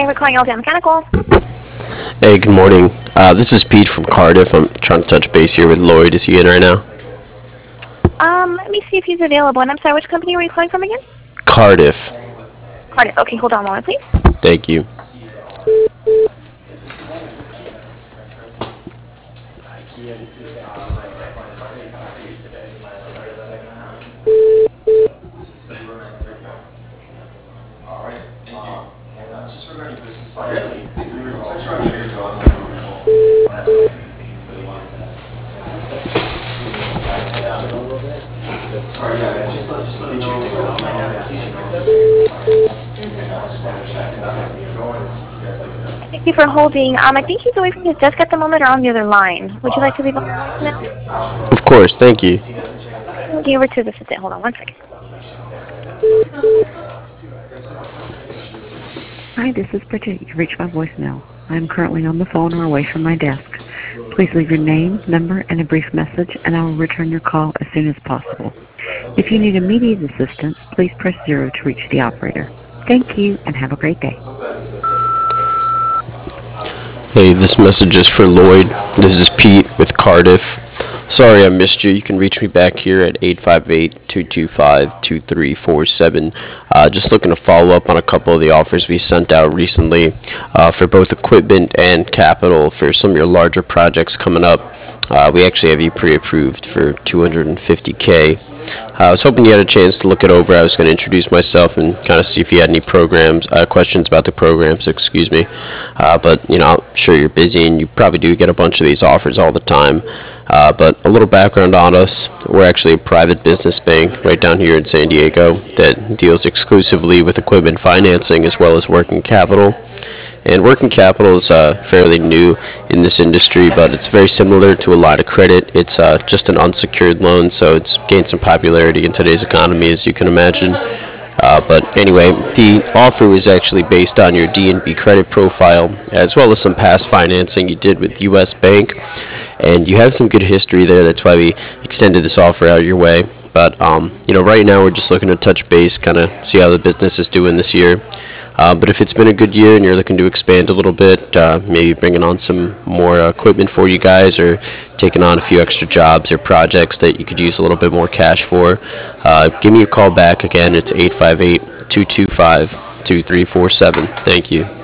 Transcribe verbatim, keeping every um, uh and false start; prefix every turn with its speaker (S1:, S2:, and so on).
S1: Thank you for calling L T M Mechanical.
S2: Hey, good morning. Uh, this is Pete from Cardiff. I'm trying to touch base here with Lloyd. Is he in right now?
S1: Um, let me see if he's available. And I'm sorry, which company were you calling from again?
S2: Cardiff.
S1: Cardiff. Okay, hold on a moment, please.
S2: Thank you.
S1: Thank you for holding. Um, I think he's away from his desk at the moment or on the other line. Would you like to leave a voicemail?
S2: Of course, thank you.
S1: I'll give over to the assistant. Hold on one second.
S3: Hi, this is Bridget. You've reached my voicemail. I am currently on the phone or away from my desk. Please leave your name, number, and a brief message, and I will return your call as soon as possible. If you need immediate assistance, please press zero to reach the operator. Thank you, and have a great day.
S2: Hey, this message is for Lloyd. This is Pete with Cardiff. Sorry I missed you. You can reach me back here at eight five eight, two two five, two three four seven. Uh, just looking to follow up on a couple of the offers we sent out recently uh, for both equipment and capital for some of your larger projects coming up. Uh, we actually have you pre-approved for two hundred fifty K. Uh, I was hoping you had a chance to look it over. I was going to introduce myself and kind of see if you had any programs, uh, questions about the programs, excuse me. Uh, but, you know, I'm sure you're busy and you probably do get a bunch of these offers all the time. Uh, but a little background on us. We're actually a private business bank right down here in San Diego that deals exclusively with equipment financing as well as working capital. And working capital is uh, fairly new in this industry, but it's very similar to a line of credit. It's uh, just an unsecured loan, so it's gained some popularity in today's economy, as you can imagine. Uh, but anyway, the offer was actually based on your D and B credit profile, as well as some past financing you did with U S Bank. And you have some good history there. That's why we extended this offer out your way. But, um, you know, right now we're just looking to touch base, kind of see how the business is doing this year. Uh, but if it's been a good year and you're looking to expand a little bit, uh, maybe bringing on some more uh, equipment for you guys or taking on a few extra jobs or projects that you could use a little bit more cash for, uh, give me a call back. Again, it's eight five eight, two two five, two three four seven. Thank you.